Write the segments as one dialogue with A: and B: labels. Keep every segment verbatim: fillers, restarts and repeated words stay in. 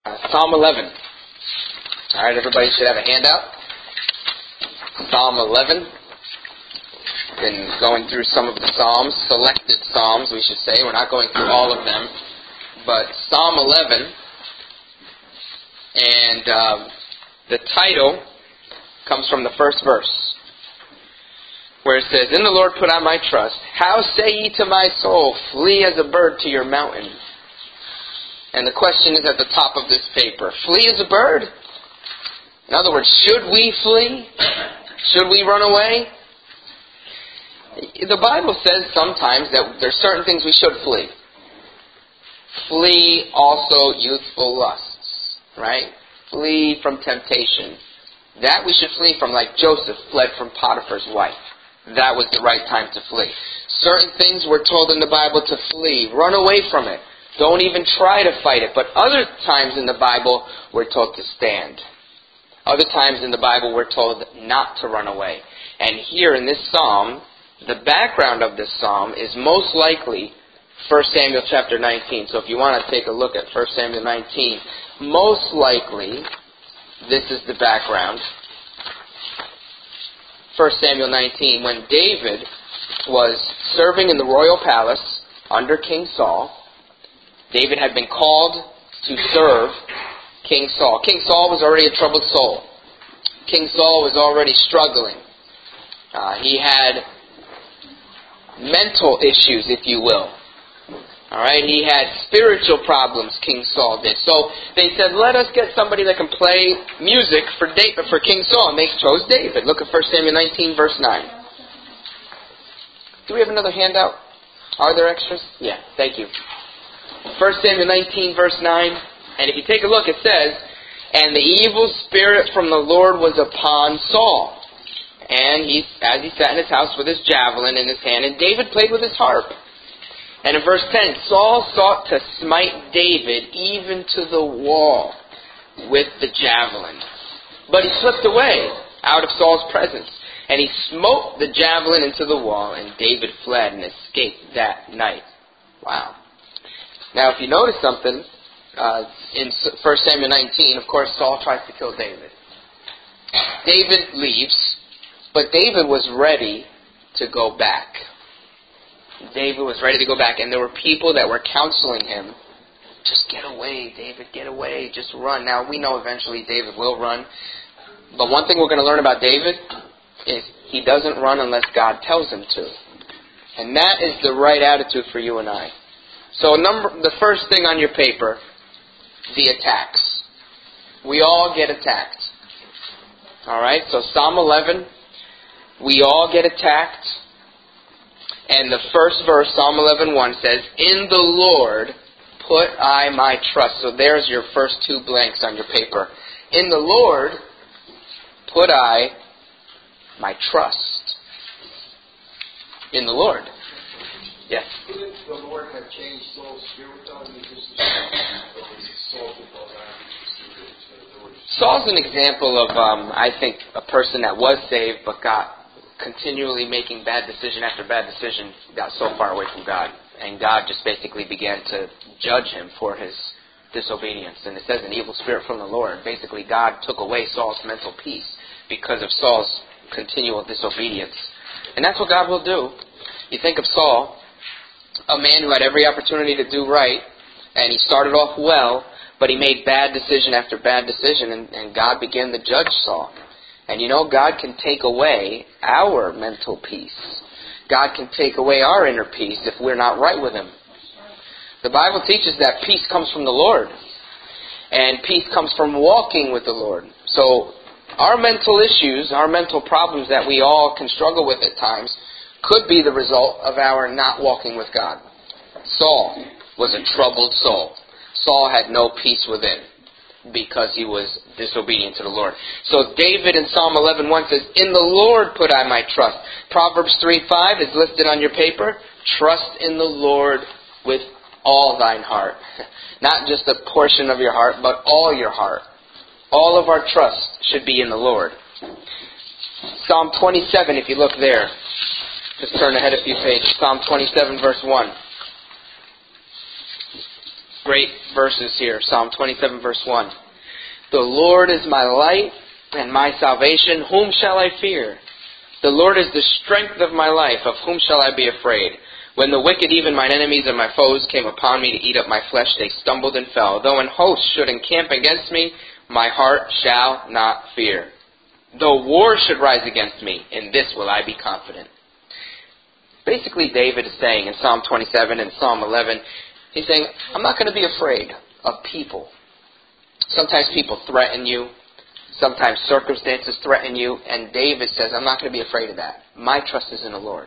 A: Psalm eleven. All right, everybody should have a handout. Psalm eleven. Been going through some of the Psalms, selected Psalms, we should say. We're not going through all of them. But Psalm eleven, and uh, the title comes from the first verse, where it says, "In the Lord put I my trust. How say ye to my soul, flee as a bird to your mountain?" And the question is at the top of this paper. Flee as a bird? In other words, should we flee? Should we run away? The Bible says sometimes that there's certain things we should flee. Flee also youthful lusts, right? Flee from temptation. That we should flee from, like Joseph fled from Potiphar's wife. That was the right time to flee. Certain things we're told in the Bible to flee. Run away from it. Don't even try to fight it. But other times in the Bible, we're told to stand. Other times in the Bible, we're told not to run away. And here in this psalm, the background of this psalm is most likely First Samuel chapter nineteen. So if you want to take a look at First Samuel nineteen, most likely this is the background. First Samuel nineteen, when David was serving in the royal palace under King Saul. David had been called to serve King Saul. King Saul was already a troubled soul. King Saul was already struggling. Uh, he had mental issues, if you will. All right, he had spiritual problems, King Saul did. So they said, let us get somebody that can play music for David, for King Saul. And they chose David. Look at First Samuel nineteen, verse nine. Do we have another handout? Are there extras? Yeah, thank you. First Samuel nineteen, verse nine. And if you take a look, it says, "And the evil spirit from the Lord was upon Saul. And he, as he sat in his house with his javelin in his hand, and David played with his harp." And in verse ten, "Saul sought to smite David even to the wall with the javelin. But he slipped away out of Saul's presence. And he smote the javelin into the wall, and David fled and escaped that night." Wow. Now, if you notice something, uh, in First Samuel nineteen, of course, Saul tries to kill David. David leaves, but David was ready to go back. David was ready to go back, and there were people that were counseling him, "Just get away, David, get away, just run." Now, we know eventually David will run, but one thing we're going to learn about David is he doesn't run unless God tells him to. And that is the right attitude for you and I. So number, the first thing on your paper, the attacks. We all get attacked. All right, so Psalm eleven, we all get attacked. And the first verse, Psalm eleven one, says, "In the Lord put I my trust." So there's your first two blanks on your paper. In the Lord put I my trust. In the Lord. Yes?
B: Couldn't the Lord have changed Saul's spirit though? I mean, this is Saul
A: Saul's an example of, um, I think, a person that was saved but got continually making bad decision after bad decision, got so far away from God. And God just basically began to judge him for his disobedience. And it says an evil spirit from the Lord. Basically, God took away Saul's mental peace because of Saul's continual disobedience. And that's what God will do. You think of Saul, a man who had every opportunity to do right, and he started off well, but he made bad decision after bad decision, and, and God began to judge Saul. And you know, God can take away our mental peace. God can take away our inner peace if we're not right with Him. The Bible teaches that peace comes from the Lord, and peace comes from walking with the Lord. So our mental issues, our mental problems that we all can struggle with at times, could be the result of our not walking with God. Saul was a troubled soul. Saul had no peace within because he was disobedient to the Lord. So David in Psalm eleven one says, "In the Lord put I my trust." Proverbs three five is listed on your paper. "Trust in the Lord with all thine heart." Not just a portion of your heart, but all your heart. All of our trust should be in the Lord. Psalm twenty-seven, if you look there. Just turn ahead a few pages. Psalm twenty-seven, verse one. great verses here. Psalm twenty-seven, verse one. The Lord is my light and my salvation. Whom shall I fear? The Lord is the strength of my life. Of whom shall I be afraid? When the wicked, even mine enemies and my foes, came upon me to eat up my flesh, they stumbled and fell. Though an host should encamp against me, my heart shall not fear. Though war should rise against me, in this will I be confident. Basically, David is saying in Psalm twenty-seven and Psalm eleven, he's saying, I'm not going to be afraid of people. Sometimes people threaten you. Sometimes circumstances threaten you. And David says, I'm not going to be afraid of that. My trust is in the Lord.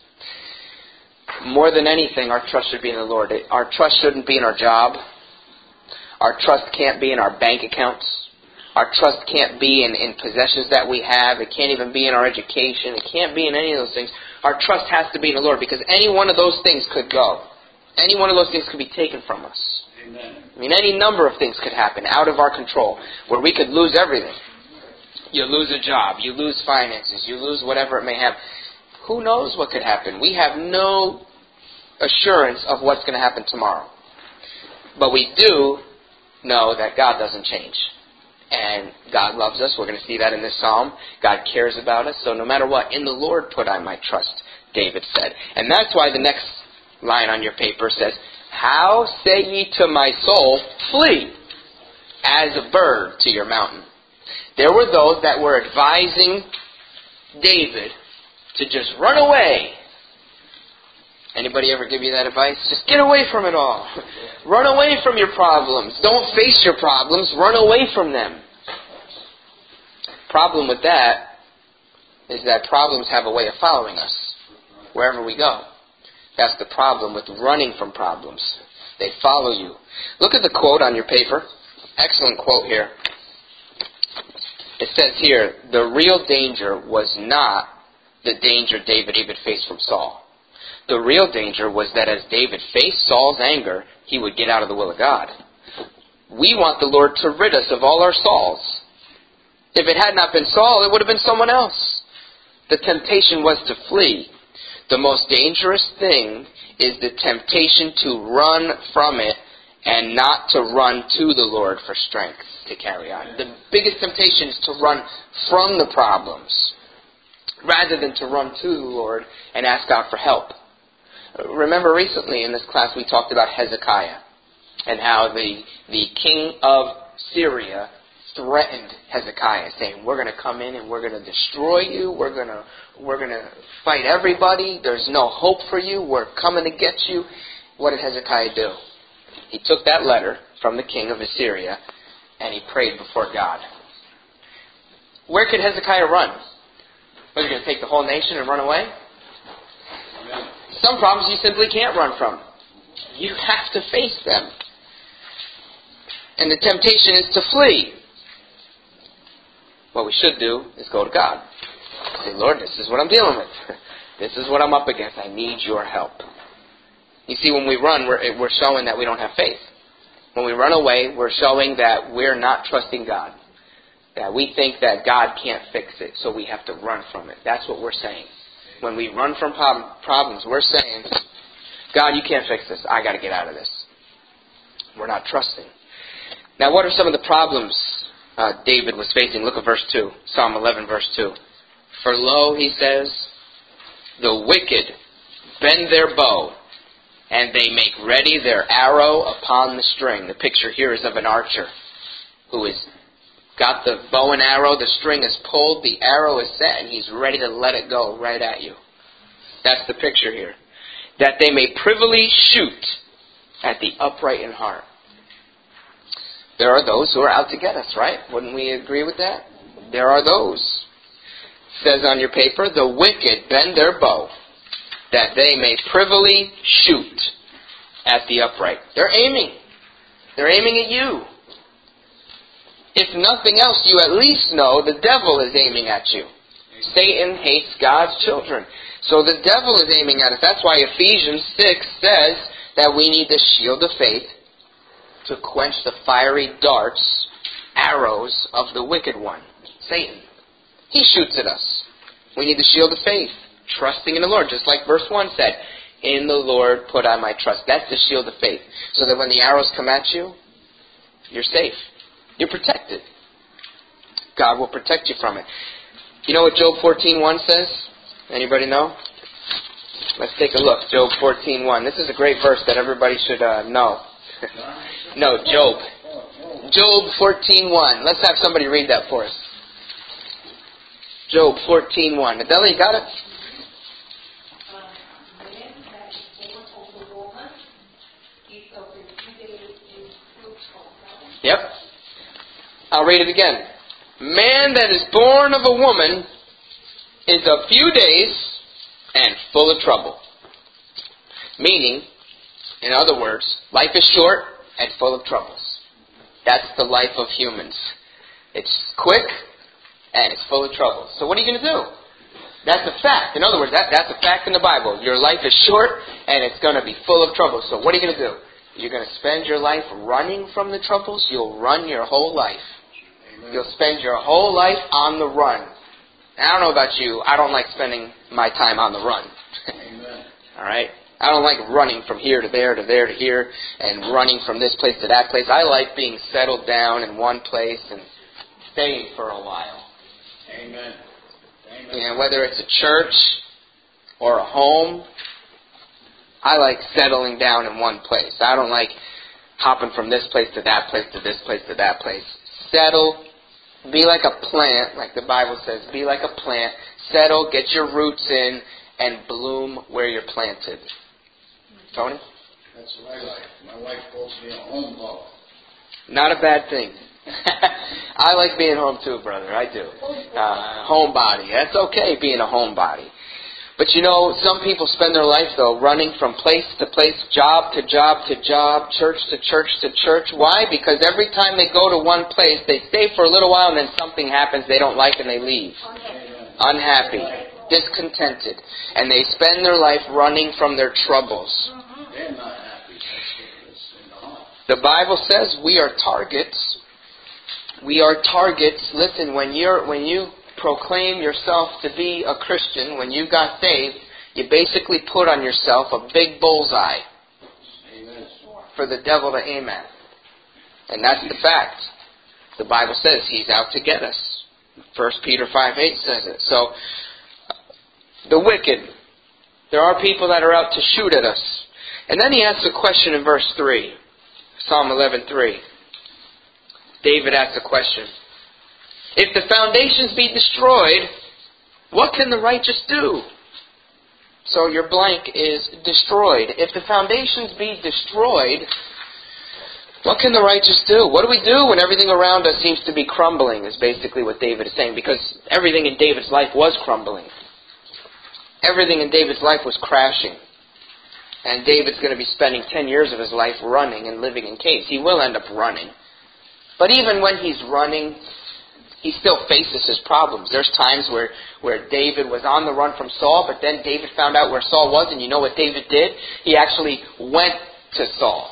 A: More than anything, our trust should be in the Lord. Our trust shouldn't be in our job. Our trust can't be in our bank accounts. Our trust can't be in, in possessions that we have. It can't even be in our education. It can't be in any of those things. Our trust has to be in the Lord, because any one of those things could go. Any one of those things could be taken from us. Amen. I mean, any number of things could happen out of our control, where we could lose everything. You lose a job. You lose finances. You lose whatever it may have. Who knows what could happen? We have no assurance of what's going to happen tomorrow. But we do know that God doesn't change. And God loves us. We're going to see that in this psalm. God cares about us. So no matter what, in the Lord put I my trust, David said. And that's why the next line on your paper says, how say ye to my soul, flee, as a bird to your mountain. There were those that were advising David to just run away. Anybody ever give you that advice? Just get away from it all. Run away from your problems. Don't face your problems. Run away from them. Problem with that is that problems have a way of following us wherever we go. That's the problem with running from problems. They follow you. Look at the quote on your paper. Excellent quote here. It says here, the real danger was not the danger David David faced from Saul. The real danger was that as David faced Saul's anger, he would get out of the will of God. We want the Lord to rid us of all our Sauls. If it had not been Saul, it would have been someone else. The temptation was to flee. The most dangerous thing is the temptation to run from it and not to run to the Lord for strength to carry on. The biggest temptation is to run from the problems rather than to run to the Lord and ask God for help. Remember recently in this class we talked about Hezekiah and how the the king of Syria threatened Hezekiah, saying, we're going to come in and we're going to destroy you. We're going to we're going to fight everybody. There's no hope for you. We're coming to get you. What did Hezekiah do? He took that letter from the king of Assyria and he prayed before God. Where could Hezekiah run? Was he going to take the whole nation and run away? Some problems you simply can't run from. You have to face them. And the temptation is to flee. What we should do is go to God. Say, Lord, this is what I'm dealing with. This is what I'm up against. I need your help. You see, when we run, we're, we're showing that we don't have faith. When we run away, we're showing that we're not trusting God. That we think that God can't fix it, so we have to run from it. That's what we're saying. When we run from problems, we're saying, God, you can't fix this. I got to get out of this. We're not trusting. Now, what are some of the problems uh, David was facing? Look at verse two. Psalm eleven, verse two. For lo, he says, the wicked bend their bow, and they make ready their arrow upon the string. The picture here is of an archer who is got the bow and arrow, the string is pulled, the arrow is set, and he's ready to let it go right at you. That's the picture here. That they may privily shoot at the upright in heart. There are those who are out to get us, right? Wouldn't we agree with that? There are those. It says on your paper, the wicked bend their bow, that they may privily shoot at the upright. They're aiming. They're aiming at you. If nothing else, you at least know the devil is aiming at you. Satan hates God's children. So the devil is aiming at us. That's why Ephesians six says that we need the shield of faith to quench the fiery darts, arrows of the wicked one, Satan. He shoots at us. We need the shield of faith, trusting in the Lord, just like verse one said. In the Lord put I my trust. That's the shield of faith. So that when the arrows come at you, you're safe. You're protected. God will protect you from it. You know what Job fourteen one says? Anybody know? Let's take a look. Job fourteen one. This is a great verse that everybody should uh, know. No, Job. Job fourteen one. Let's have somebody read that for us. Job fourteen one. Adela, you got it? Yep. I'll read it again. Man that is born of a woman is a few days and full of trouble. Meaning, in other words, life is short and full of troubles. That's the life of humans. It's quick and it's full of troubles. So what are you going to do? That's a fact. In other words, that, that's a fact in the Bible. Your life is short and it's going to be full of trouble. So what are you going to do? You're going to spend your life running from the troubles. You'll run your whole life. Amen. You'll spend your whole life on the run. And I don't know about you. I don't like spending my time on the run. Amen. All right? I don't like running from here to there to there to here and running from this place to that place. I like being settled down in one place and staying for a while. Amen. Amen. You know, whether it's a church or a home, I like settling down in one place. I don't like hopping from this place to that place to this place to that place. Settle. Be like a plant, like the Bible says. Be like a plant. Settle, get your roots in, and bloom where you're planted. Tony?
B: That's what I like. My wife calls me a home dog.
A: Not a bad thing. I like being home too, brother. I do. Uh, homebody. That's okay, being a homebody. But you know, some people spend their life, though, running from place to place, job to job to job, church to church to church. Why? Because every time they go to one place, they stay for a little while and then something happens they don't like and they leave. Unhappy. Discontented. And they spend their life running from their troubles.
B: They're not happy.
A: The Bible says we are targets. We are targets. Listen, when you're when you proclaim yourself to be a Christian, when you got saved, you basically put on yourself a big bullseye. Amen. For the devil to aim at. And that's the fact. The Bible says he's out to get us. First Peter five eight says it. So, the wicked. There are people that are out to shoot at us. And then he asks a question in verse three. Psalm eleven three. David asks a question. If the foundations be destroyed, what can the righteous do? So your blank is destroyed. If the foundations be destroyed, what can the righteous do? What do we do when everything around us seems to be crumbling, is basically what David is saying. Because everything in David's life was crumbling. Everything in David's life was crashing. And David's going to be spending ten years of his life running and living in caves. He will end up running. But even when he's running, he still faces his problems. There's times where, where David was on the run from Saul, but then David found out where Saul was, and you know what David did? He actually went to Saul.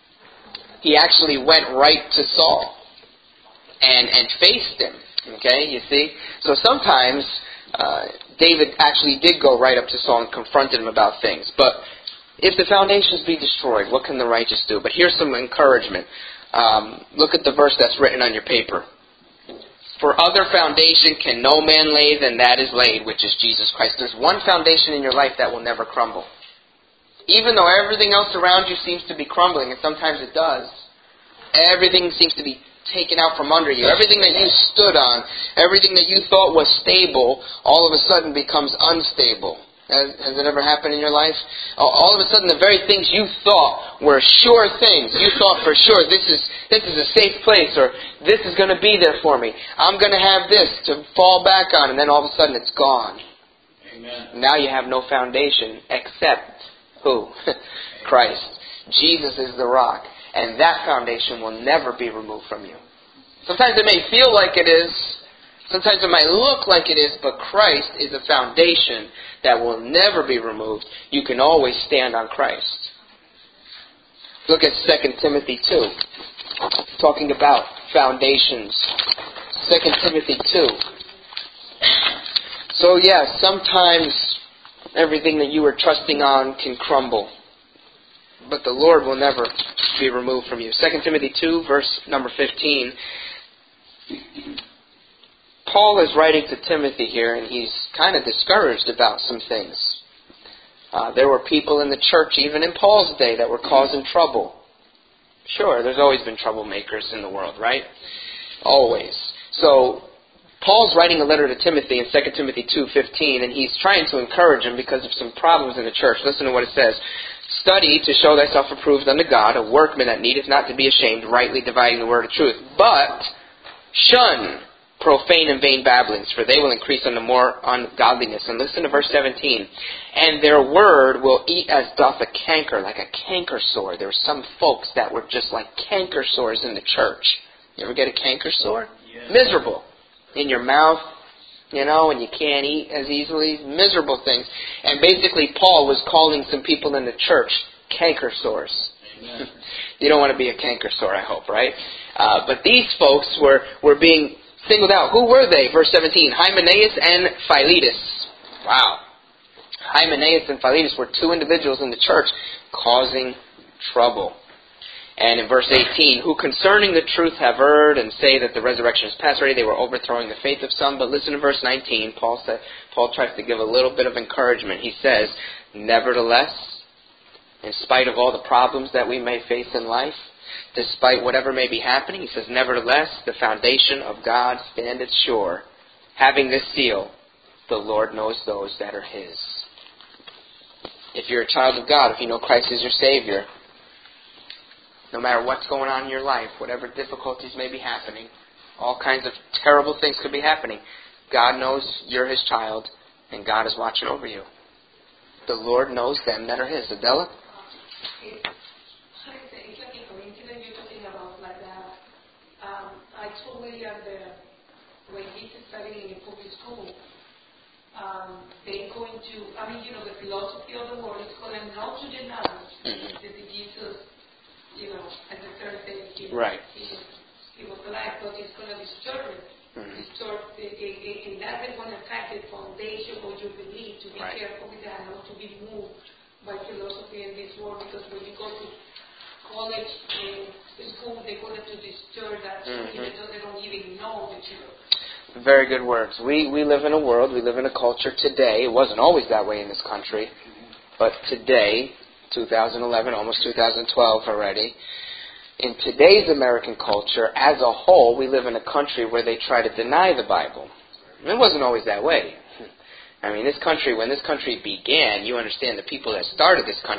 A: He actually went right to Saul and, and faced him. Okay, you see? So sometimes uh, David actually did go right up to Saul and confronted him about things. But if the foundations be destroyed, what can the righteous do? But here's some encouragement. Um, look at the verse that's written on your paper. For other foundation can no man lay than that is laid, which is Jesus Christ. There's one foundation in your life that will never crumble. Even though everything else around you seems to be crumbling, and sometimes it does, everything seems to be taken out from under you. Everything that you stood on, everything that you thought was stable, all of a sudden becomes unstable. Has, has it ever happened in your life? All of a sudden, the very things you thought were sure things, you thought for sure, this is this is a safe place, or this is going to be there for me. I'm going to have this to fall back on, and then all of a sudden it's gone. Amen. Now you have no foundation except who? Christ. Jesus is the rock, and that foundation will never be removed from you. Sometimes it may feel like it is. Sometimes it might look like it is, but Christ is a foundation that will never be removed. You can always stand on Christ. Look at Second Timothy two. Talking about foundations. Second Timothy two. So yeah, sometimes Everything that you were trusting on can crumble. But the Lord will never be removed from you. Second Timothy two, verse number fifteen. Paul is writing to Timothy here, and he's kind of discouraged about some things. Uh, there were people in the church, even in Paul's day, that were causing trouble. Sure, there's always been troublemakers in the world, right? Always. So, Paul's writing a letter to Timothy in Second Timothy two fifteen, and he's trying to encourage him because of some problems in the church. Listen to what it says. Study to show thyself approved unto God, a workman that needeth not to be ashamed, rightly dividing the word of truth. But shun profane and vain babblings, for they will increase unto more ungodliness. And listen to verse seventeen. And their word will eat as doth a canker, like a canker sore. There were some folks that were just like canker sores in the church. You ever get a canker sore? Yeah. Miserable. In your mouth, you know, and you can't eat as easily. Miserable things. And basically Paul was calling some people in the church canker sores. You don't want to be a canker sore, I hope, right? Uh, but these folks were, were being singled out. Who were they? Verse seventeen. Hymenaeus and Philetus. Wow. Hymenaeus and Philetus were two individuals in the church causing trouble. And in verse eighteen, who concerning the truth have erred and say that the resurrection is past already, they were overthrowing the faith of some. But listen to verse nineteen. Paul said, Paul tries to give a little bit of encouragement. He says, nevertheless, in spite of all the problems that we may face in life, despite whatever may be happening, he says, nevertheless, the foundation of God standeth sure, having this seal, the Lord knows those that are His. If you're a child of God, if you know Christ is your Savior, no matter what's going on in your life, whatever difficulties may be happening, all kinds of terrible things could be happening, God knows you're His child, and God is watching over you. The Lord knows them that are His. Adela?
C: I told William that when he's studying in public school, um, they're going to, I mean, you know, the philosophy of the world is going to not to denounce mm-hmm. that Jesus, you know, at the third day he,
A: right.
C: he, he was alive, but it's going to disturb it.
A: Mm-hmm.
C: Disturb the, and that is going to attack the foundation of your belief, to be
A: right.
C: careful with that, not to be moved by philosophy in this world, because when you go to college and school, they're going to disturb that, mm-hmm. even though they don't even know the truth.
A: Very good words. We we live in a world, we live in a culture today. It wasn't always that way in this country, but today, two thousand eleven, almost two thousand twelve already, in today's American culture, as a whole, we live in a country where they try to deny the Bible. And it wasn't always that way. I mean, this country, when this country began, you understand the people that started this country